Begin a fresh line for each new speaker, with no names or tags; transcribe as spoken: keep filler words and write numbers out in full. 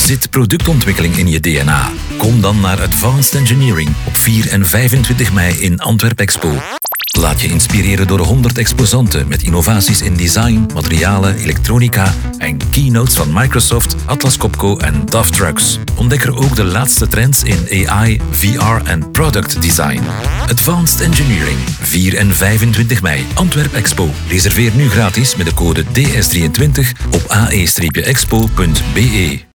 Zit productontwikkeling in je D N A? Kom dan naar Advanced Engineering op vier en vijfentwintig mei in Antwerp Expo. Laat je inspireren door honderd exposanten met innovaties in design, materialen, elektronica en keynotes van Microsoft, Atlas Copco en D A F Trucks. Ontdek er ook de laatste trends in A I, V R en product design. Advanced Engineering, vier en vijfentwintig mei, Antwerp Expo. Reserveer nu gratis met de code D S drieëntwintig op a e expo punt b e.